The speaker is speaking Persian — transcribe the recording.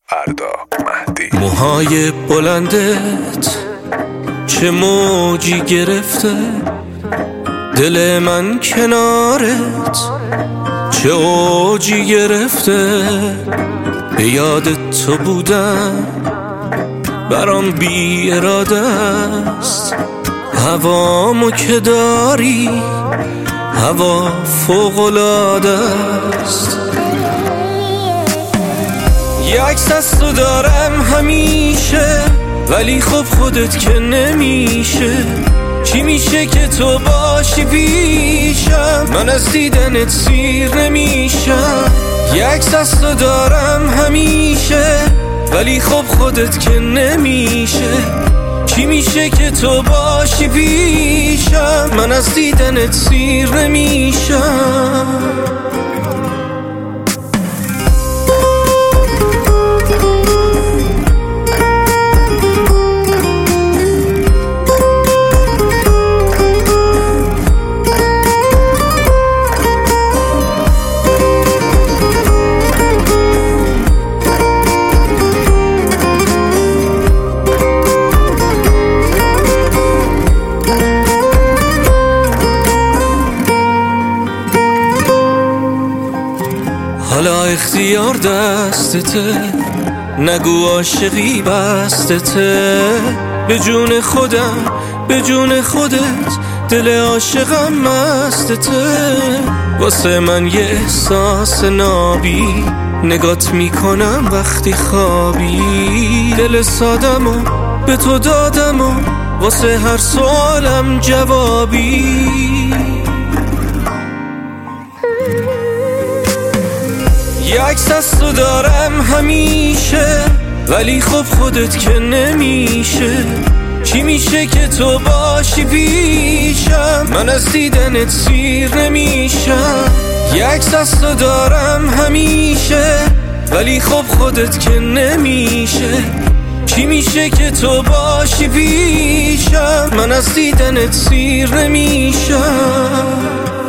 فردا مهدی. موهای بلندت چه موجی گرفته، دل من کنارت چه اوجی گرفته. به یاد تو بودم برام بی اراده است، هوامو که داری هوا فوق‌العاده است. یه عکس از تو دارم همیشه، ولی خب خودت که نمیشه. چی میشه که تو باشی پیشم، من از دیدنت سیر نمیشم. یه عکس از تو دارم همیشه، ولی خب خودت که نمیشه. چی میشه که تو باشی پیشم، من از دیدنت سیر نمیشم. حالا اختیار دستته، نگو عاشقی بستته. به جون خودم به جون خودت، دل عاشقم مستته. واسه من یه احساس نابی، نگات میکنم وقتی خوابی. دل سادمو به تو دادمو، واسه هر سوالم جوابی. یه عکس از تو دارم همیشه، ولی خب خودت که نمیشه. چی میشه که تو باشی پیشم، من از دیدنت سیر نمیشم. یه عکس از تو دارم همیشه، ولی خب خودت که نمیشه. چی میشه که تو باشی پیشم، من از دیدنت سیر نمیشم.